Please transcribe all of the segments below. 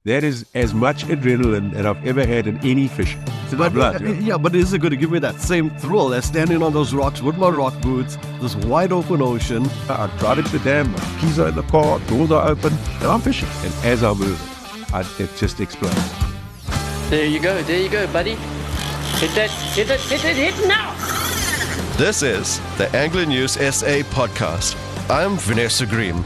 That is as much adrenaline that I've ever had in any fishing. It's in my blood. Yeah, but is it going to give me that same thrill as standing on those rocks with my rock boots, this wide open ocean? I drive into the dam, my keys are in the car, doors are open, and I'm fishing. And as I move, it just explodes. There you go, buddy. Hit it now! This is the Angler News SA podcast. I'm Vanessa Green.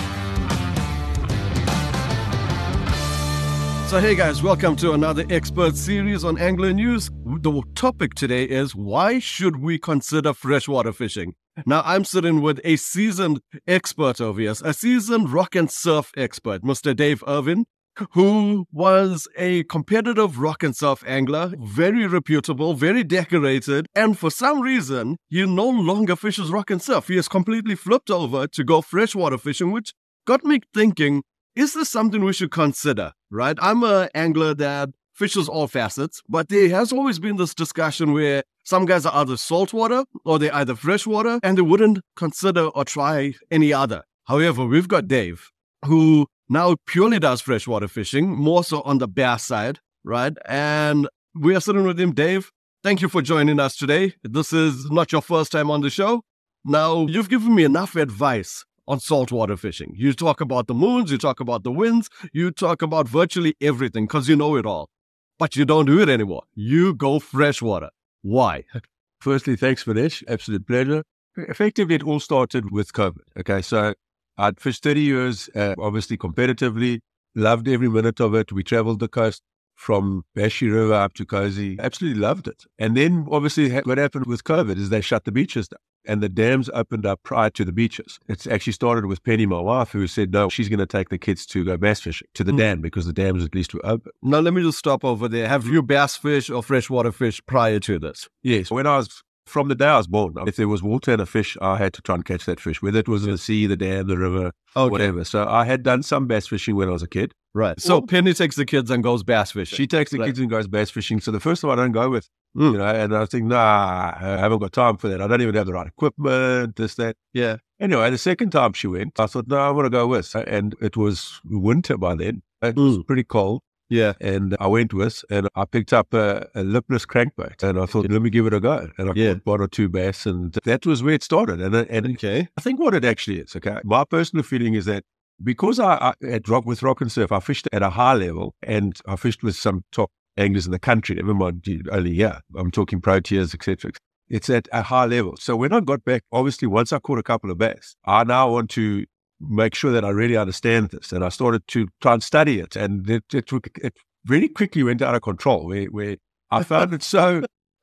So hey guys, welcome to another expert series on Angler News. The topic today is, why should we consider freshwater fishing? Now I'm sitting with a seasoned expert over here, a seasoned rock and surf expert, Mr. Dave Irvin, who was a competitive rock and surf angler, very reputable, very decorated, and for some reason, he no longer fishes rock and surf. He has completely flipped over to go freshwater fishing, which got me thinking, is this something we should consider, right? I'm an angler that fishes all facets, but there has always been this discussion where some guys are either saltwater or they're either freshwater, and they wouldn't consider or try any other. However, we've got Dave, who now purely does freshwater fishing, more so on the bass side, right? And we are sitting with him. Dave, thank you for joining us today. This is not your first time on the show. Now, you've given me enough advice on saltwater fishing. You talk about the moons, you talk about the winds, you talk about virtually everything because you know it all. But you don't do it anymore. You go freshwater. Why? Firstly, thanks, Vinesh. Absolute pleasure. Effectively, it all started with COVID. Okay, so I'd fished 30 years, obviously competitively, loved every minute of it. We traveled the coast from Bashi River up to Kosi. Absolutely loved it. And then obviously what happened with COVID is they shut the beaches down and the dams opened up prior to the beaches. It's actually started with Penny, my wife, who said, no, she's going to take the kids to go bass fishing to the dam because the dams at least were open. Now, let me just stop over there. Have you bass fish or freshwater fish prior to this? Yes. From the day I was born, if there was water and a fish, I had to try and catch that fish, whether it was in the sea, the dam, the river, whatever. So I had done some bass fishing when I was a kid. Right. So Penny takes the kids and goes bass fishing. She takes the kids and goes bass fishing. So the first time I don't go with, and I think, nah, I haven't got time for that. I don't even have the right equipment, this, that. Yeah. Anyway, the second time she went, I thought, no, I want to go with. And it was winter by then. It was pretty cold. Yeah. And I went with, and I picked up a lipless crankbait, and I thought, let me give it a go. And I caught one or two bass, and that was where it started. And I think what it actually is, my personal feeling is that because I at rock and surf, I fished at a high level, and I fished with some top anglers in the country, never mind only here. I'm talking proteas, etc. It's at a high level. So when I got back, obviously, once I caught a couple of bass, I now want to make sure that I really understand this. And I started to try and study it. And it very quickly went out of control where I found it so,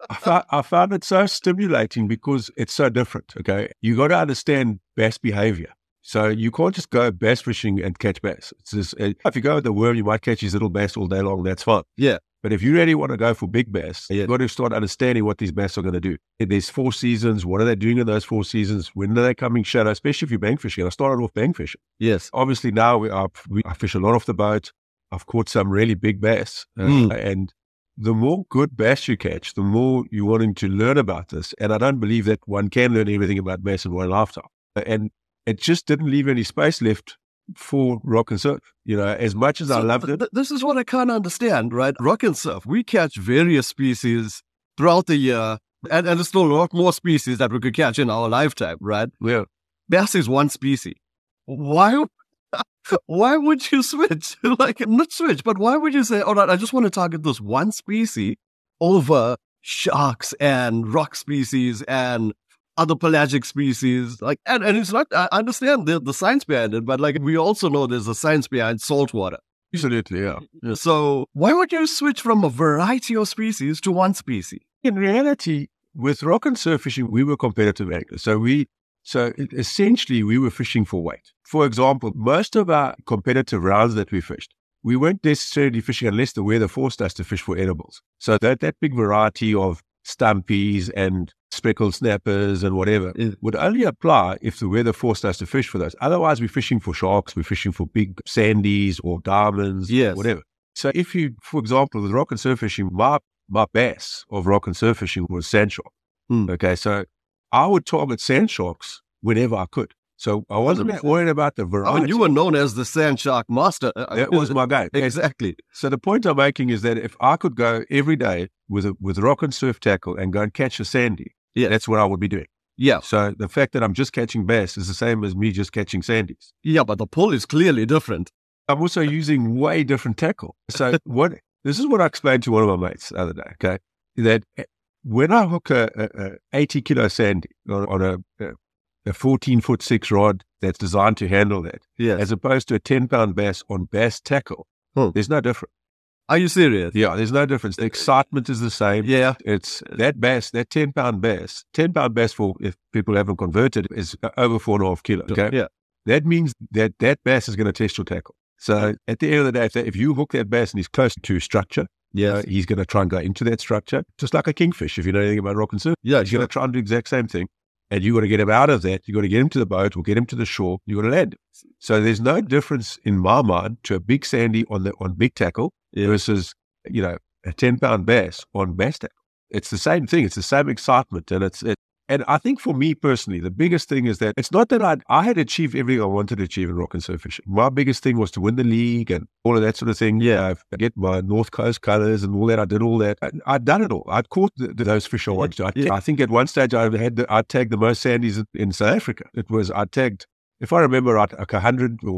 I found it so stimulating because it's so different. Okay. You got to understand bass behavior. So you can't just go bass fishing and catch bass. It's just, if you go with the worm, you might catch these little bass all day long. That's fine. Yeah. But if you really want to go for big bass, you've got to start understanding what these bass are going to do. There's 4 seasons. What are they doing in those 4 seasons? When are they coming shadow? Especially if you're bank fishing. I started off bank fishing. Yes. Obviously now I fish a lot off the boat. I've caught some really big bass. And the more good bass you catch, the more you're wanting to learn about this. And I don't believe that one can learn everything about bass in one lifetime. And it just didn't leave any space left for rock and surf, as much as I loved it. This is what I can't understand, right? Rock and surf, we catch various species throughout the year, and there's still a lot more species that we could catch in our lifetime, right? Yeah. Bass is one species. Why would you switch? Not switch, but why would you say, all right, I just want to target this one species over sharks and rock species and other pelagic species, and it's not, I understand the science behind it, but we also know there's a science behind saltwater. Absolutely, yeah. So why would you switch from a variety of species to one species? In reality, with rock and surf fishing, we were competitive anglers. So essentially we were fishing for weight. For example, most of our competitive rounds that we fished, we weren't necessarily fishing unless the weather forced us to fish for edibles. So that big variety of stumpies and speckled snappers and whatever would only apply if the weather forced us to fish for those. Otherwise, we're fishing for sharks, we're fishing for big sandies or diamonds, whatever. So if you, for example, with rock and surf fishing, my bass of rock and surf fishing was sand shark. Okay, so I would target sand sharks whenever I could. So I wasn't worried about the variety. I mean, you were known as the sand shark master. That was my game. Exactly. So the point I'm making is that if I could go every day with rock and surf tackle and go and catch a sandy, that's what I would be doing. Yeah. So the fact that I'm just catching bass is the same as me just catching sandies. Yeah, but the pull is clearly different. I'm also using way different tackle. So this is what I explained to one of my mates the other day, okay? That when I hook a 80 kilo sandy on a 14'6" rod that's designed to handle that, as opposed to a 10-pound bass on bass tackle, there's no difference. Are you serious? Yeah, there's no difference. The excitement is the same. Yeah. It's that bass, that 10-pound bass, 10-pound bass for, if people haven't converted, is over 4.5 kilos. Okay. Yeah. That means that bass is going to test your tackle. So at the end of the day, if you hook that bass and he's close to structure, he's going to try and go into that structure, just like a kingfish, if you know anything about rock and surf. Yeah, he's going to try and do the exact same thing. And you got to get him out of that. You got to get him to the boat or get him to the shore. You got to land him. So there's no difference in my mind to a big sandy on big tackle versus, a 10-pound bass on bass tackle. It's the same thing. It's the same excitement. And I think for me personally, the biggest thing is that it's not that I had achieved everything I wanted to achieve in rock and surf fishing. My biggest thing was to win the league and all of that sort of thing. Yeah, get my North Coast colors and all that. I did all that. I'd done it all. I'd caught those fish I wanted to. I think at one stage I'd tagged the most sandies in South Africa. I tagged, if I remember right, like 100 or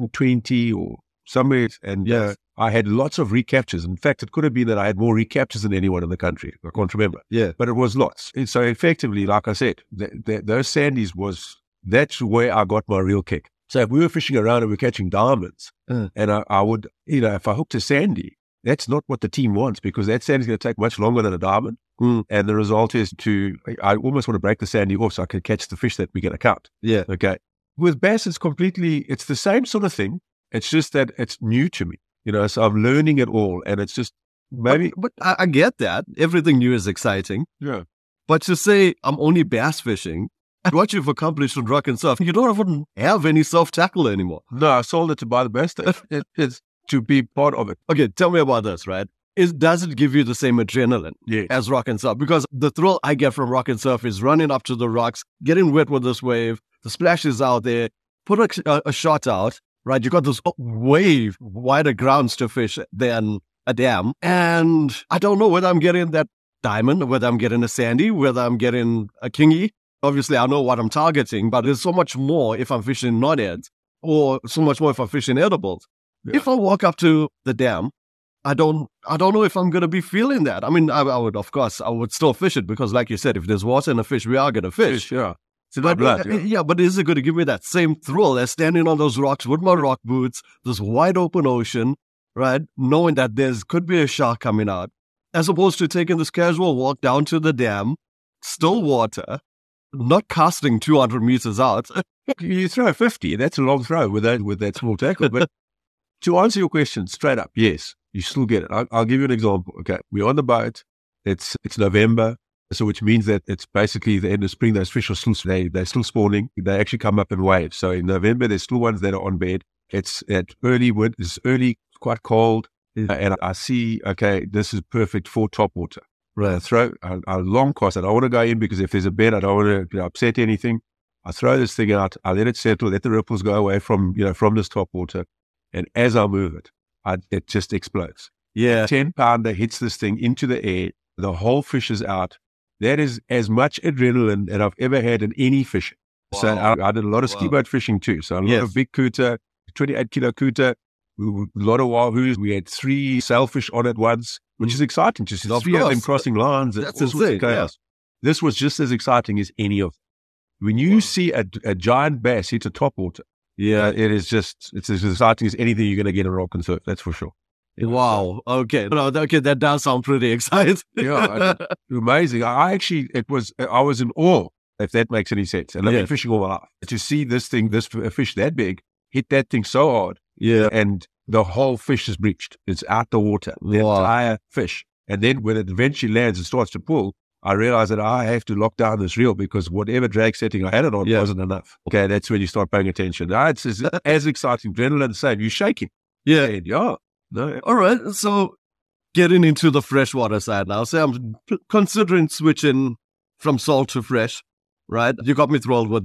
120 or somewhere. And I had lots of recaptures. In fact, it could have been that I had more recaptures than anyone in the country. I can't remember. Yeah. But it was lots. And so effectively, like I said, those sandies that's where I got my real kick. So if we were fishing around and we were catching diamonds, and I would, if I hooked a sandy, that's not what the team wants, because that sandy's going to take much longer than a diamond. And the result is I almost want to break the sandy off so I can catch the fish that we're going to count. Yeah. Okay. With bass, it's the same sort of thing. It's just that it's new to me. So I'm learning it all, and it's just maybe. But I get that. Everything new is exciting. Yeah. But to say I'm only bass fishing, what you've accomplished with rock and surf, you don't even have any surf tackle anymore. No, I sold it to buy the bass tackle. It's to be part of it. Okay, tell me about this, right? Does it give you the same adrenaline as rock and surf? Because the thrill I get from rock and surf is running up to the rocks, getting wet with this wave, the splash is out there, put a shot out. Right, you got this wave, wider grounds to fish than a dam. And I don't know whether I'm getting that diamond, whether I'm getting a sandy, whether I'm getting a kingy. Obviously, I know what I'm targeting, but there's so much more if I'm fishing non-eds, or so much more if I'm fishing edibles. Yeah. If I walk up to the dam, I don't know if I'm going to be feeling that. I mean, I would still fish it, because like you said, if there's water and a fish, we are going to fish. Yeah. But is it going to give me that same thrill as standing on those rocks with my rock boots, this wide open ocean, right? Knowing that could be a shark coming out, as opposed to taking this casual walk down to the dam, still water, not casting 200 meters out. You throw 50, that's a long throw with that small tackle. But to answer your question straight up, yes, you still get it. I'll give you an example. Okay, we're on the boat. It's November. So which means that it's basically the end of spring. Those fish are they're still spawning. They actually come up in waves. So in November, there's still ones that are on bed. It's at early wood. It's early, quite cold. And I see, okay, this is perfect for top water. Right. I throw a long cast. I don't want to go in, because if there's a bed, I don't want to upset anything. I throw this thing out. I let it settle. Let the ripples go away from this top water. And as I move it, it just explodes. Yeah. 10-pounder hits this thing into the air. The whole fish is out. That is as much adrenaline that I've ever had in any fishing. Wow. So I did a lot of ski boat fishing too. So a lot of big kuta, 28-kilo kuta, a lot of wahoos. We had 3 sailfish on at once, which is exciting. Just 3 of them crossing lines. That's insane. Chaos. Yeah. This was just as exciting as any of them. When you see a giant bass hit a top water, it's as exciting as anything you're going to get in rock and surf. That's for sure. Wow. Okay. That does sound pretty exciting. Yeah, amazing. I was in awe, if that makes any sense. And I've been fishing all my life. To see this fish that big, hit that thing so hard, and the whole fish is breached. It's out the water, the entire fish. And then when it eventually lands and starts to pull, I realized that I have to lock down this reel, because whatever drag setting I had it on wasn't enough. Okay, that's when you start paying attention. It's as exciting. Adrenaline the same. You're shaking. Yeah. And, no. All right. So getting into the freshwater side now. So I'm considering switching from salt to fresh, right? You got me thrilled with the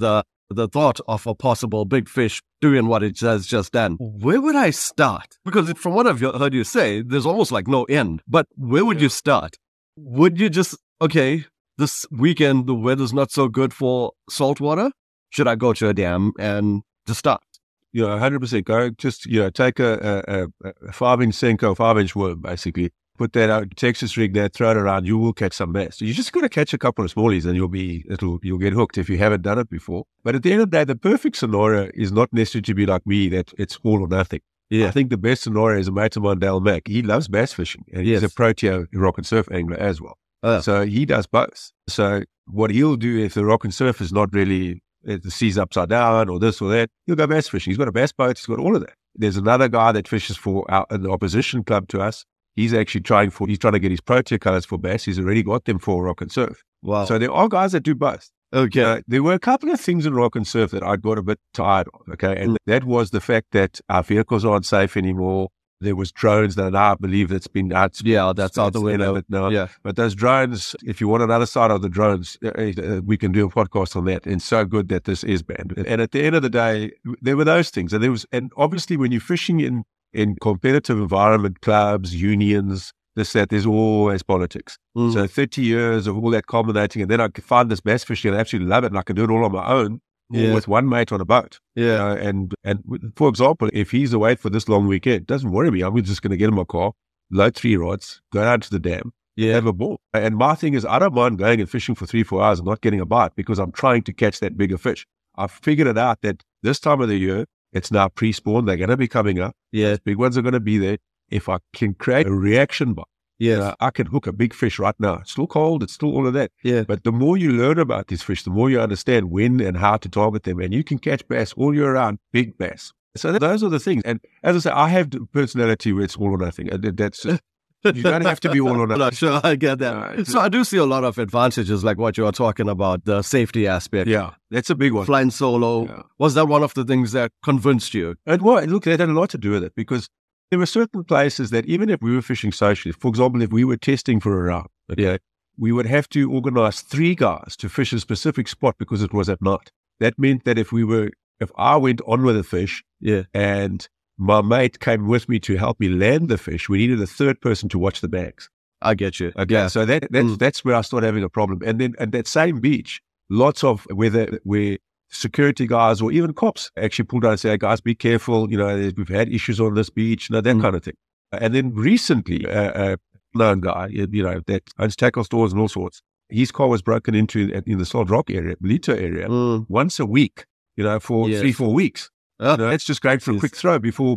the thought of a possible big fish doing what it has just done, where would I start? Because from what I've heard you say, there's almost like no end. But where would you start? Would you just, okay, this weekend the weather's not so good for saltwater? Should I go to a dam and just start? 100%. Go just, take a 5-inch Senko, 5-inch worm, basically. Put that out, Texas rig there, throw it around, you will catch some bass. So you just got to catch a couple of smallies and you'll get hooked if you haven't done it before. But at the end of the day, the perfect scenario is not necessarily to be like me, that it's all or nothing. Yeah. I think the best scenario is a mate of mine, Dale Mack. He loves bass fishing and he's a Protea rock and surf angler as well. So he does both. So what he'll do if the rock and surf is not really, the sea's upside down or this or that, he'll go bass fishing. He's got a bass boat. He's got all of that. There's another guy that fishes for an opposition club to us. He's actually trying to get his Protea colors for bass. He's already got them for rock and surf. Wow. So there are guys that do both. Okay. There were a couple of things in rock and surf that I got a bit tired of. Okay. And that was the fact that our vehicles aren't safe anymore. There was drones that I believe that's been out. Yeah, that's out the window now. Yeah. But those drones, if you want another side of the drones, we can do a podcast on that. And so good that this is banned. And at the end of the day, there were those things. And obviously when you're fishing in competitive environment, clubs, unions, that, there's always politics. So 30 years of all that culminating, and then I could find this bass fishing and I absolutely love it, and I can do it all on my own with one mate on a boat. Yeah. And for example, if he's away for this long weekend, it doesn't worry me. I'm just going to get in my car, load 3 rods, go down to the dam, have a ball. And my thing is, I don't mind going and fishing for 3-4 hours and not getting a bite because I'm trying to catch that bigger fish. I've figured it out that this time of the year, it's now pre-spawn. They're going to be coming up. Yeah. Big ones are going to be there. If I can create a reaction bite, I can hook a big fish right now. It's still cold. It's still all of that. Yeah. But the more you learn about these fish, the more you understand when and how to target them. And you can catch bass all year round, big bass. So those are the things. And as I say, I have the personality where it's all or nothing. That's you don't have to be all or nothing. No, sure, I get that. So I do see a lot of advantages, like what you are talking about, the safety aspect. Yeah, that's a big one. Flying solo. Yeah. Was that one of the things that convinced you? Look, that had a lot to do with it because there were certain places that even if we were fishing socially, for example, if we were testing for a round, we would have to organize 3 guys to fish a specific spot because it was at night. That meant that if I went on with a fish and my mate came with me to help me land the fish, we needed a 3rd person to watch the bags. I get you. Okay, so that's where I started having a problem. And then at that same beach, lots of where security guys or even cops actually pulled out and say, hey, guys, be careful. We've had issues on this beach, that kind of thing. And then recently, a known guy, that owns tackle stores and all sorts, his car was broken into in the Solid Rock area, Melito area, once a week, for 3-4 weeks. That's just great for a quick throw before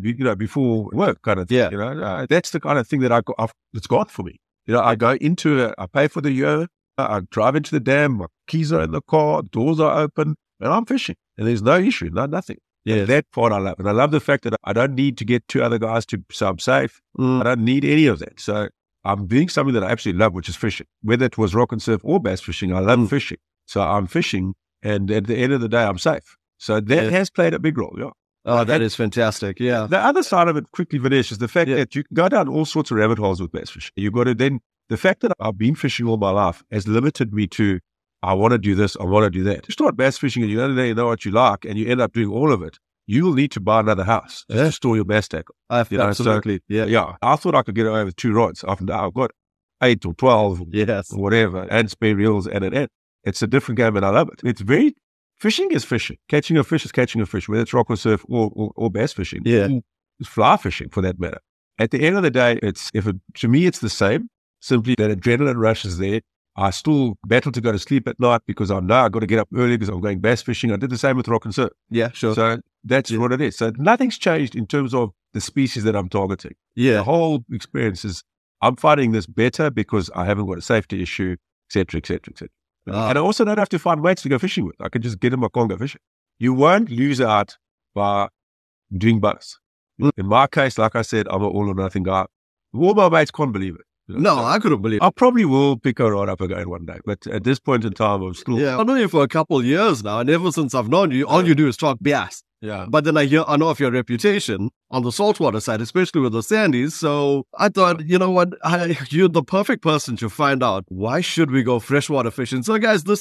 work kind of thing. Yeah. That's the kind of thing that it's got for me. I go I pay for the year, I drive into the dam, my keys are in the car, doors are open, and I'm fishing. And there's no issue, nothing. Yeah. And that part I love. And I love the fact that I don't need to get 2 other guys so I'm safe. I don't need any of that. So I'm doing something that I absolutely love, which is fishing. Whether it was rock and surf or bass fishing, I love fishing. So I'm fishing, and at the end of the day, I'm safe. So that has played a big role, Oh, that is fantastic, yeah. The other side of it, quickly, Vinesh, is the fact that you can go down all sorts of rabbit holes with bass fishing. You've got to then, the fact that I've been fishing all my life has limited me to, I want to do this, I want to do that. You start bass fishing and you don't know what you like, and you end up doing all of it. You will need to buy another house to store your bass tackle. Absolutely, yeah. I thought I could get away with 2 rods. I've got 8 or 12 or whatever, and spare reels and an end. It's a different game, and I love it. Fishing is fishing. Catching a fish is catching a fish, whether it's rock or surf or bass fishing. Yeah. It's fly fishing for that matter. At the end of the day, to me, it's the same. Simply that adrenaline rush is there. I still battle to go to sleep at night because I know I've got to get up early because I'm going bass fishing. I did the same with rock and surf. Yeah, sure. So that's what it is. So nothing's changed in terms of the species that I'm targeting. Yeah. The whole experience is I'm finding this better because I haven't got a safety issue, et cetera, et cetera, et cetera. And I also don't have to find mates to go fishing with. I can just get in my car and go fishing. You won't lose out by doing both. In my case, like I said, I'm an all or nothing guy. All my mates can't believe it. No, I couldn't believe it. I probably will pick a rod up again one day. But at this point in time, I'm still... Yeah, I've known you for a couple of years now. And ever since I've known you, all you do is talk bass. Yeah. But then I know of your reputation on the saltwater side, especially with the sandies. So I thought, you know what? You're the perfect person to find out why should we go freshwater fishing. So guys, this is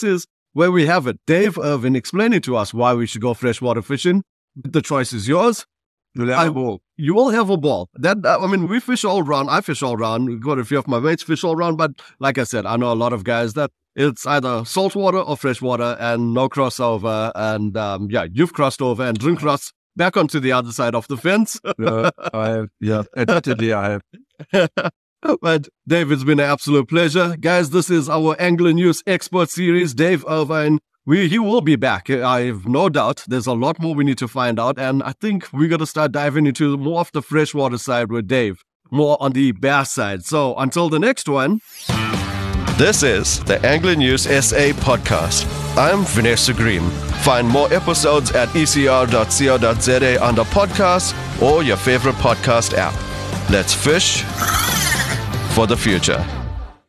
where we have it. Dave Irvin explaining to us why we should go freshwater fishing. The choice is yours. You'll have a ball. You will have a ball. We fish all round. I fish all round. We've got a few of my mates fish all round. But like I said, I know a lot of guys that it's either saltwater or freshwater and no crossover. And you've crossed over and drink cross back onto the other side of the fence. I have. Yeah, admittedly, I have. But Dave, it's been an absolute pleasure. Guys, this is our Angler News Expert Series. Dave Irvine. He will be back. I have no doubt. There's a lot more we need to find out. And I think we're going to start diving into more of the freshwater side with Dave, more on the bass side. So until the next one. This is the Angler News SA podcast. I'm Vanessa Green. Find more episodes at ecr.co.za under podcasts or your favorite podcast app. Let's fish for the future.